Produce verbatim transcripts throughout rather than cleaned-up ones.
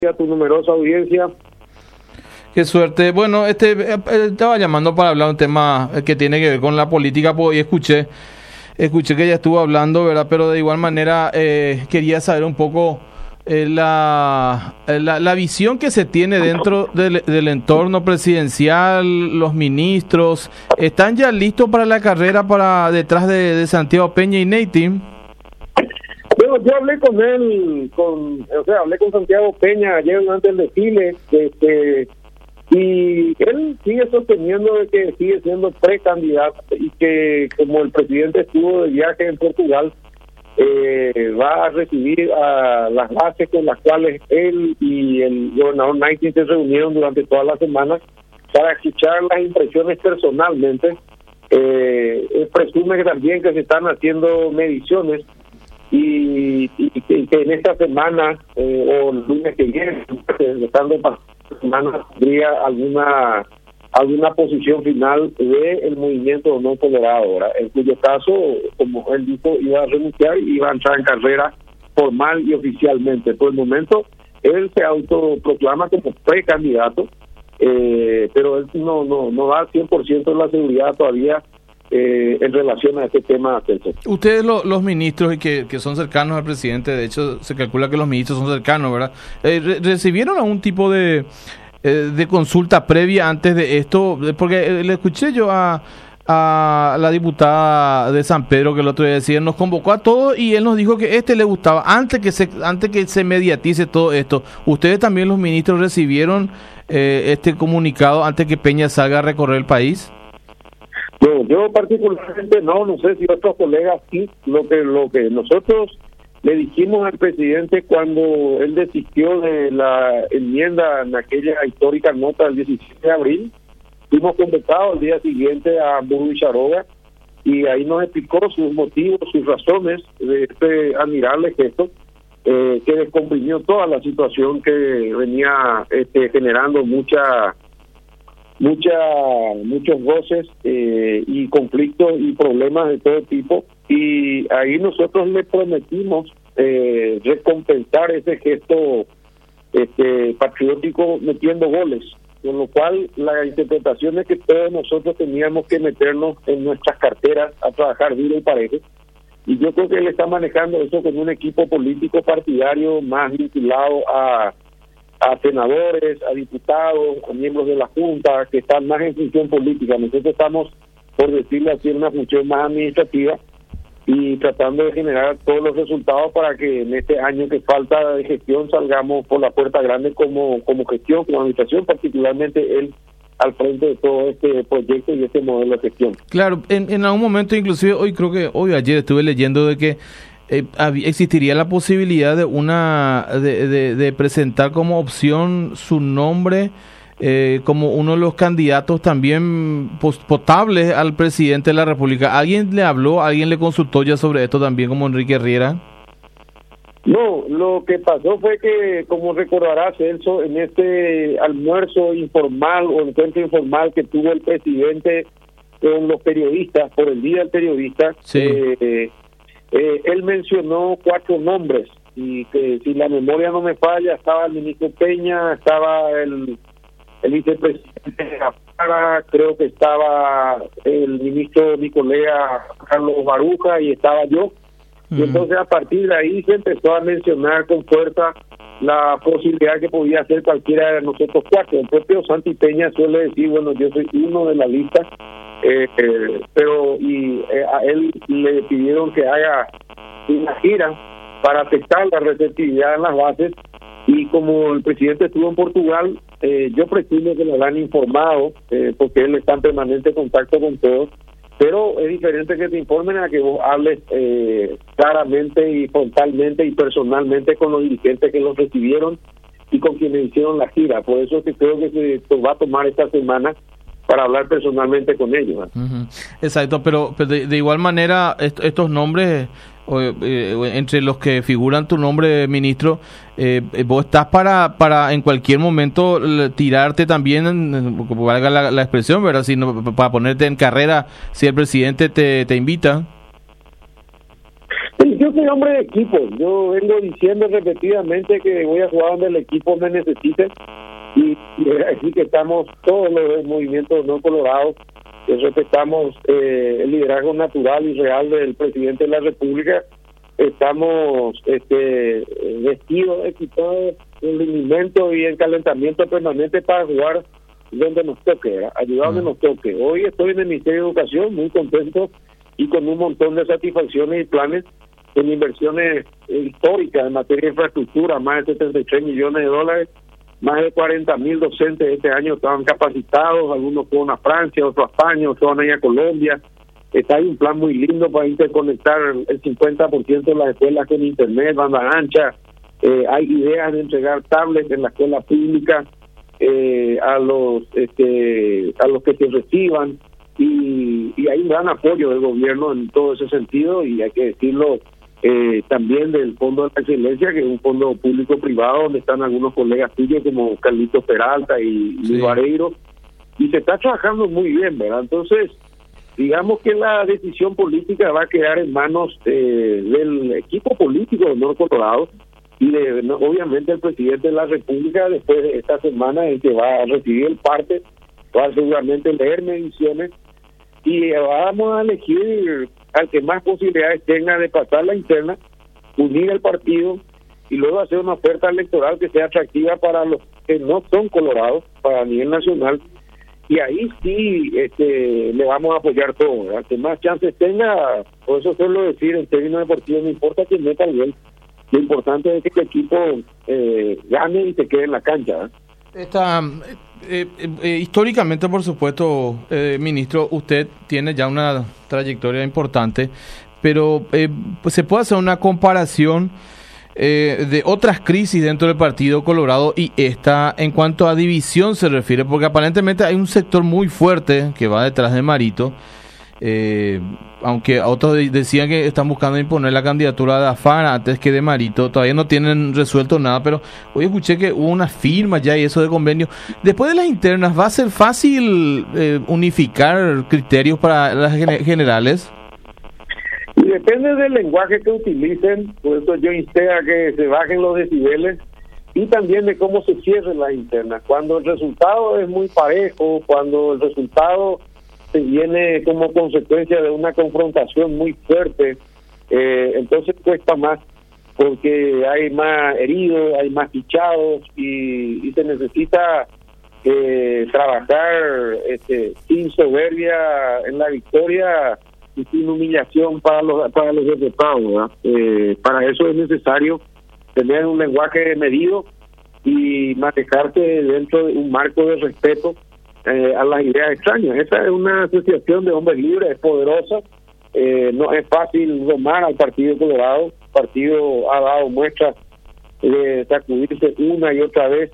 a tu numerosa audiencia. Qué suerte. Bueno, este eh, estaba llamando para hablar un tema que tiene que ver con la política, pues, y escuché, escuché que ella estuvo hablando, ¿verdad? Pero de igual manera eh, quería saber un poco eh, la, la la visión que se tiene dentro del, del entorno presidencial. Los ministros están ya listos para la carrera para detrás de, de Santiago Peña y Neity. Bueno, yo hablé con él, con, o sea, hablé con Santiago Peña ayer durante el desfile, este, y él sigue sosteniendo de que sigue siendo precandidato y que como el presidente estuvo de viaje en Portugal, eh, va a recibir a las bases con las cuales él y el gobernador Neity se reunieron durante toda la semana para escuchar las impresiones personalmente. Eh, él presume que también que se están haciendo mediciones y, y, y que en esta semana eh, o el lunes que viene, estando esta semana, habría alguna alguna posición final del movimiento no tolerado, ahora, en cuyo caso, como él dijo, iba a renunciar y iba a entrar en carrera formal y oficialmente. Por el momento, él se autoproclama como precandidato, eh, pero él no no no da cien por ciento de la seguridad todavía Eh, en relación a este tema. Ustedes lo, los ministros y que, que son cercanos al presidente, de hecho se calcula que los ministros son cercanos, ¿verdad? Eh, re, ¿Recibieron algún tipo de, eh, de consulta previa antes de esto? Porque eh, le escuché yo a, a la diputada de San Pedro que el otro día decía, nos convocó a todos y él nos dijo que este le gustaba, antes que se, antes que se mediatice todo esto. ¿Ustedes también los ministros recibieron eh, este comunicado antes que Peña salga a recorrer el país? No, yo particularmente no, no sé si otros colegas sí. Lo que lo que nosotros le dijimos al presidente cuando él desistió de la enmienda en aquella histórica nota del diecisiete de abril, fuimos convocados al día siguiente a Hamburgo y Charoga y ahí nos explicó sus motivos, sus razones de este admirable gesto eh, que descomprimió toda la situación que venía este, generando mucha mucha muchos goces eh, y conflictos y problemas de todo tipo, y ahí nosotros le prometimos eh, recompensar ese gesto este patriótico metiendo goles, con lo cual la interpretación es que todos nosotros teníamos que meternos en nuestras carteras a trabajar duro y parejo, y yo creo que él está manejando eso con un equipo político partidario más vinculado a a senadores, a diputados, a miembros de la Junta, que están más en función política. Nosotros estamos, por decirlo así, en una función más administrativa y tratando de generar todos los resultados para que en este año que falta de gestión salgamos por la puerta grande como, como gestión, como administración, particularmente él al frente de todo este proyecto y este modelo de gestión. Claro, en, en algún momento, inclusive hoy creo que, hoy ayer estuve leyendo de que Eh, existiría la posibilidad de una de, de, de presentar como opción su nombre eh, como uno de los candidatos también potables al presidente de la República. ¿Alguien le habló, alguien le consultó ya sobre esto también, como Enrique Riera? No, lo que pasó fue que, como recordarás, Celso, en este almuerzo informal o encuentro informal que tuvo el presidente con los periodistas por el Día del Periodista, sí. eh, Eh, él mencionó cuatro nombres y que si la memoria no me falla estaba el ministro Peña, estaba el, el vicepresidente Afara, creo que estaba el ministro, mi colega Carlos Baruja, y estaba yo. Mm. Y entonces a partir de ahí se empezó a mencionar con fuerza la posibilidad que podía ser cualquiera de nosotros cuatro. El propio Santi Peña suele decir, bueno, yo soy uno de la lista. Eh, eh, pero y eh, a él le pidieron que haga una gira para afectar la receptividad en las bases, y como el presidente estuvo en Portugal, eh, yo presumo que lo han informado eh, porque él está en permanente contacto con todos, pero es diferente que te informen a que vos hables eh, claramente y frontalmente y personalmente con los dirigentes que los recibieron y con quienes hicieron la gira. Por eso es que creo que se va a tomar esta semana para hablar personalmente con ellos. Uh-huh. Exacto, pero, pero de, de igual manera est- estos nombres, eh, eh, entre los que figuran tu nombre, ministro, eh, vos estás para para en cualquier momento tirarte también, como valga la, la expresión, ¿verdad? Si no, para ponerte en carrera si el presidente te, te invita. Yo yo soy hombre de equipo. Yo vengo diciendo repetidamente que voy a jugar donde el equipo me necesite. Y, y así que estamos todos los movimientos no colorados, que respetamos eh, el liderazgo natural y real del presidente de la República. Estamos este, vestidos, equipados en rendimiento y en calentamiento permanente para jugar donde nos toque, ¿verdad? Ayudar donde nos toque. Hoy estoy en el Ministerio de Educación muy contento y con un montón de satisfacciones y planes en inversiones históricas en materia de infraestructura, más de setenta y tres millones de dólares, más de cuarenta mil docentes este año estaban capacitados, algunos fueron a Francia, otros a España, otros van a ir a Colombia. Está ahí un plan muy lindo para interconectar el cincuenta por ciento de las escuelas con internet, banda ancha. Eh, hay ideas de entregar tablets en la escuela pública eh, a los este, a los que se reciban, y, y hay un gran apoyo del gobierno en todo ese sentido, y hay que decirlo eh, también del Fondo de la Excelencia, que es un fondo público-privado donde están algunos colegas tuyos como Carlitos Peralta y Luis sí. Vareiro, y se está trabajando muy bien, ¿verdad? Entonces, digamos que la decisión política va a quedar en manos eh, del equipo político de Norte Colorado y de, no, obviamente el presidente de la República después de esta semana en que va a recibir el parte, va a seguramente leer mediciones y vamos a elegir al que más posibilidades tenga de pasar la interna, unir el partido y luego hacer una oferta electoral que sea atractiva para los que no son colorados, para a nivel nacional. Y ahí sí este, le vamos a apoyar todo, ¿verdad? Que más chances tenga, por eso suelo decir en términos deportivos, no importa quién meta el gol, lo importante es que el equipo eh, gane y se quede en la cancha, ¿verdad? Está, eh, eh, históricamente, por supuesto, eh, ministro, usted tiene ya una trayectoria importante, pero eh, pues se puede hacer una comparación Eh, de otras crisis dentro del Partido Colorado y esta en cuanto a división se refiere, porque aparentemente hay un sector muy fuerte que va detrás de Marito, eh, aunque otros de- decían que están buscando imponer la candidatura de Afara antes que de Marito, todavía no tienen resuelto nada, pero hoy escuché que hubo una firma ya y eso de convenio. Después de las internas, ¿va a ser fácil eh, unificar criterios para las gene- generales? Y depende del lenguaje que utilicen, por eso yo insté a que se bajen los decibeles y también de cómo se cierren las internas. Cuando el resultado es muy parejo, cuando el resultado se viene como consecuencia de una confrontación muy fuerte, eh, entonces cuesta más porque hay más heridos, hay más fichados y, y se necesita eh, trabajar este, sin soberbia en la victoria y sin humillación para los para los derrotados, ¿verdad? Eh, para eso es necesario tener un lenguaje medido y manejarse dentro de un marco de respeto eh, a las ideas extrañas. Esa es una asociación de hombres libres, es poderosa, eh, no es fácil domar al Partido Colorado. El partido ha dado muestras de sacudirse una y otra vez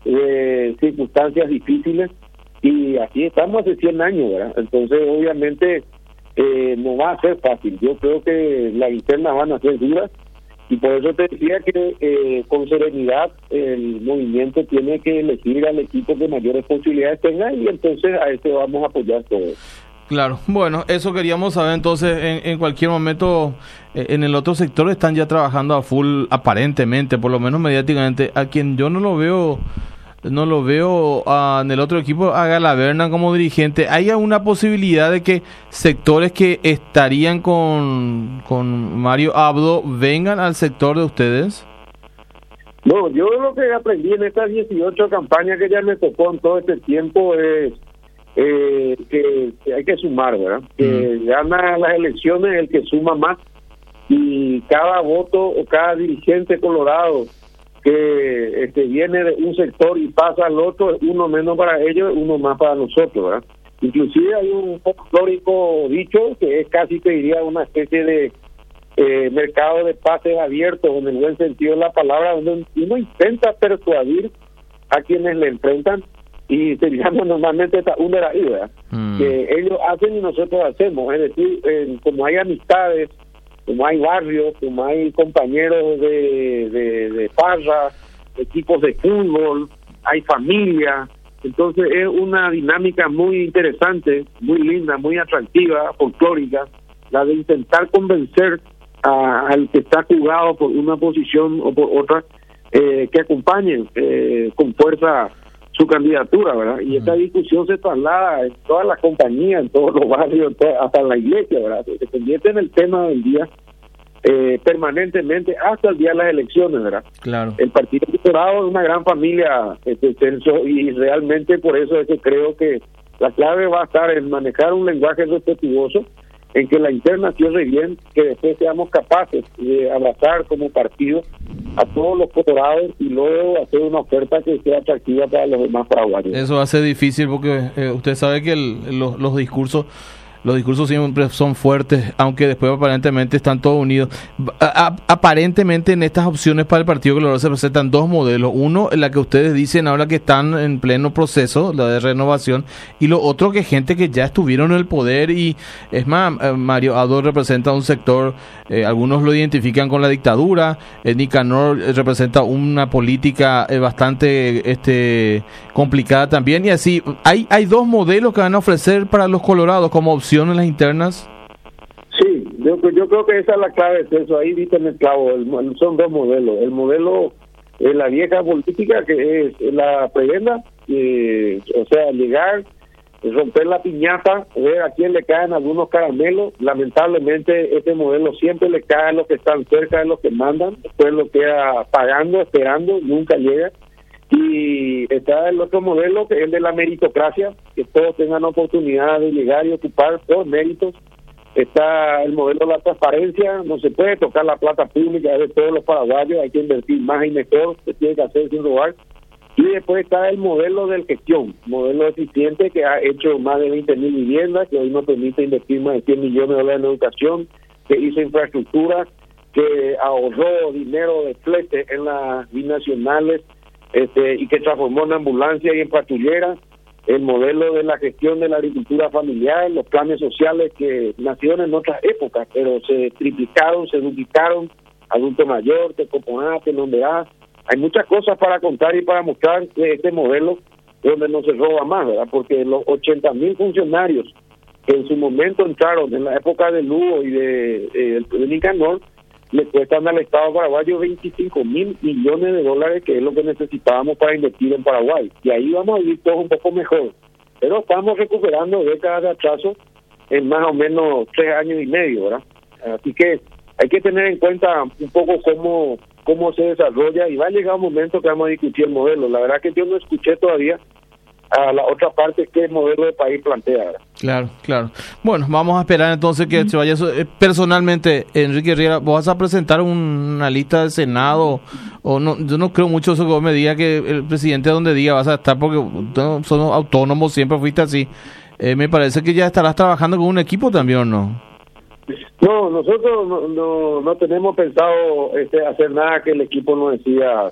de circunstancias difíciles y así estamos hace cien años, ¿verdad? Entonces obviamente Eh, no va a ser fácil. Yo creo que las internas van a ser duras y por eso te decía que eh, con serenidad el movimiento tiene que elegir al equipo que mayores posibilidades tenga y entonces a este vamos a apoyar todos. Claro, bueno, eso queríamos saber. Entonces, en, en cualquier momento, eh, en el otro sector están ya trabajando a full, aparentemente, por lo menos mediáticamente. A quien yo no lo veo, no lo veo uh, en el otro equipo, a Galaverna como dirigente. ¿Hay alguna posibilidad de que sectores que estarían con, con Mario Abdo vengan al sector de ustedes? No, yo lo que aprendí en estas dieciocho campañas que ya me tocó en todo este tiempo es eh, que, que hay que sumar, ¿verdad? Que mm. gana las elecciones el que suma más y cada voto o cada dirigente colorado que este, viene de un sector y pasa al otro, uno menos para ellos, uno más para nosotros, ¿verdad? Inclusive hay un folclórico dicho que es casi, te diría, una especie de eh, mercado de pases abiertos, en el buen sentido de la palabra, donde uno intenta persuadir a quienes le enfrentan y se llama normalmente esta una ahí, ¿verdad? Mm. Que ellos hacen y nosotros hacemos, es decir, eh, como hay amistades, como hay barrios, como hay compañeros de, de, de farra, equipos de fútbol, hay familia, entonces es una dinámica muy interesante, muy linda, muy atractiva, folclórica, la de intentar convencer a, al que está jugado por una posición o por otra, eh, que acompañen eh, con fuerza su candidatura, ¿verdad? Y esta discusión se traslada en todas las compañías, en todos los barrios, en todo, hasta en la iglesia, ¿verdad? Se convierte en el tema del día eh, permanentemente hasta el día de las elecciones, ¿verdad? Claro. El Partido Colorado es una gran familia, este, Celso, y realmente por eso es que creo que la clave va a estar en manejar un lenguaje respetuoso, en que la interna cierre bien, que después seamos capaces de abrazar como partido a todos los colorados y luego hacer una oferta que sea atractiva para los demás paraguayos. Eso va a ser difícil porque eh, usted sabe que el, los, los discursos los discursos siempre son fuertes, aunque después aparentemente están todos unidos. A, a, aparentemente en estas opciones para el Partido Colorado se presentan dos modelos. Uno, la que ustedes dicen ahora que están en pleno proceso, la de renovación, y lo otro que gente que ya estuvieron en el poder y, es más, eh, Mario Abdo representa un sector, eh, algunos lo identifican con la dictadura, eh, Nicanor eh, representa una política eh, bastante este complicada también, y así, hay, hay dos modelos que van a ofrecer para los colorados como opción en las internas. Sí, yo, yo creo que esa es la clave de eso, ahí dicen el clavo, el, son dos modelos, el modelo de la vieja política que es la prebenda, eh, o sea, llegar, romper la piñata, ver a quién le caen algunos caramelos. Lamentablemente este modelo siempre le cae a los que están cerca de los que mandan, después lo queda pagando, esperando, nunca llega. Y está el otro modelo, que es el de la meritocracia, que todos tengan oportunidad de llegar y ocupar por méritos. Está el modelo de la transparencia, no se puede tocar la plata pública de todos los paraguayos, hay que invertir más y mejor, se tiene que hacer sin robar. Y después está el modelo de gestión, modelo eficiente que ha hecho más de veinte mil viviendas, que hoy nos permite invertir más de cien millones de dólares en educación, que hizo infraestructura, que ahorró dinero de flete en las binacionales, Este, y que transformó en ambulancia y en patrullera, el modelo de la gestión de la agricultura familiar, los planes sociales que nacieron en otras épocas, pero se triplicaron, se duplicaron, adulto mayor, Tecoponate, Londeá. Hay muchas cosas para contar y para mostrar de este modelo donde no se roba más, ¿verdad? Porque los ochenta mil funcionarios que en su momento entraron en la época de Lugo y de, de, de Nicanor, le cuestan al Estado paraguayo veinticinco mil millones de dólares, que es lo que necesitábamos para invertir en Paraguay. Y ahí vamos a vivir todos un poco mejor. Pero estamos recuperando décadas de atraso en más o menos tres años y medio, ¿verdad? Así que hay que tener en cuenta un poco cómo, cómo se desarrolla, y va a llegar un momento que vamos a discutir el modelo. La verdad que yo no escuché todavía a la otra parte qué modelo de país plantea, ¿verdad? Claro, claro. Bueno, vamos a esperar entonces que mm. se vaya. Personalmente, Enrique Riera, ¿vos vas a presentar una lista del Senado? O no, yo no creo mucho eso que vos me digas que el presidente donde diga vas a estar, porque no, son autónomos, siempre fuiste así. Eh, me parece que ya estarás trabajando con un equipo también, ¿o no? No, nosotros no, no, no tenemos pensado este, hacer nada que el equipo no decida.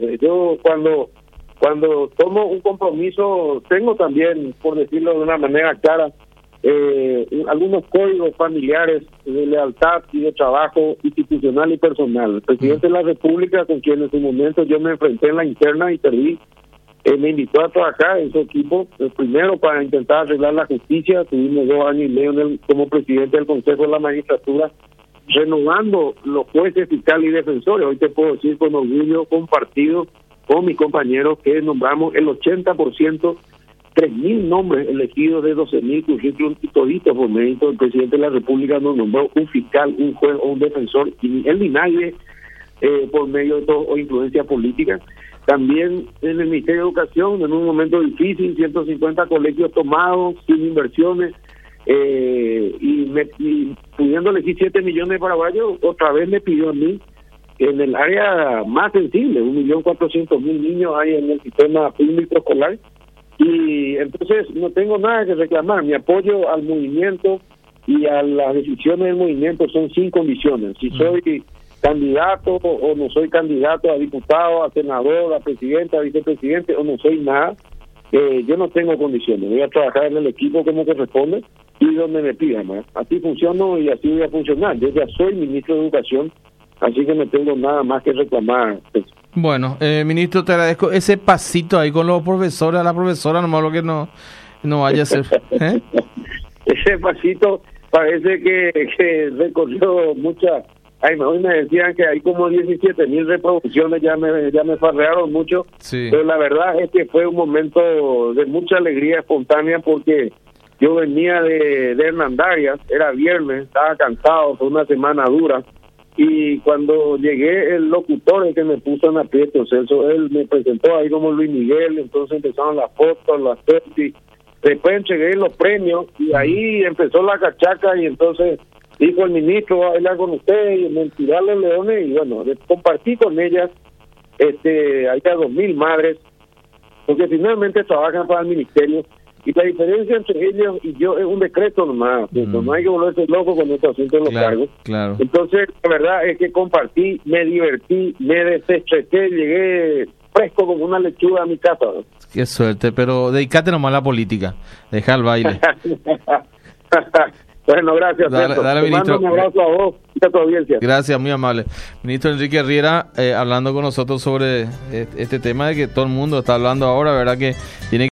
Yo cuando... Cuando tomo un compromiso, tengo también, por decirlo de una manera clara, eh, algunos códigos familiares de lealtad y de trabajo institucional y personal. El presidente de la República, con quien en su momento yo me enfrenté en la interna y perdí, eh, me invitó a trabajar en su equipo, eh, primero para intentar arreglar la justicia. Tuvimos dos años y medio en el, como presidente del Consejo de la Magistratura, renovando los jueces, fiscales y defensores. Hoy te puedo decir con orgullo compartido con mis compañeros que nombramos el ochenta por ciento, tres mil nombres elegidos de doce mil currículum, y toditos por mérito del presidente de la República nos nombró un fiscal, un juez o un defensor, y ni él ni nadie eh, por medio de todo, o influencia política. También en el Ministerio de Educación, en un momento difícil, ciento cincuenta colegios tomados, sin inversiones, eh, y, me, y pudiendo elegir siete millones de paraguayos, otra vez me pidió a mí, en el área más sensible, un millón cuatrocientos mil niños hay en el sistema público escolar, y entonces no tengo nada que reclamar. Mi apoyo al movimiento y a las decisiones del movimiento son sin condiciones. Si soy candidato o no soy candidato a diputado, a senador, a presidente, a vicepresidente, o no soy nada, eh, yo no tengo condiciones. Voy a trabajar en el equipo como corresponde y donde me pidan, ¿no? Así funciono y así voy a funcionar. Yo ya soy ministro de Educación, así que no tengo nada más que reclamar. Bueno, eh, ministro, te agradezco ese pasito ahí con los profesores, a la profesora, nomás lo que no, no vaya a ser. ¿Eh? Ese pasito parece que, que recorrió mucha Ay, hoy me decían que hay como diecisiete mil reproducciones, ya me ya me farrearon mucho, sí. Pero la verdad es que fue un momento de mucha alegría espontánea porque yo venía de, de Hernandarias, era viernes, estaba cansado, fue una semana dura, y cuando llegué el locutor el que me puso en aprieto, Celso, él me presentó ahí como Luis Miguel, entonces empezaron las fotos, las selfies, después entregué los premios y ahí empezó la cachaca y entonces dijo el ministro, va a bailar con usted y mentirar los leones y bueno, compartí con ellas, este, hay a dos mil madres, porque finalmente trabajan para el ministerio y la diferencia entre ellos y yo es un decreto nomás, mm. no hay que volverse loco con este asunto de los claro, cargos. Claro. Entonces, la verdad es que compartí, me divertí, me desestresé, llegué fresco como una lechuga a mi casa. ¿No? Qué suerte, pero dedicate nomás a la política, deja el baile. Bueno, gracias. Dale, dale, Te ministro. mando un abrazo a vos y a tu audiencia. Gracias, muy amable. Ministro Enrique Riera, eh, hablando con nosotros sobre este tema de que todo el mundo está hablando ahora, ¿verdad? Que tiene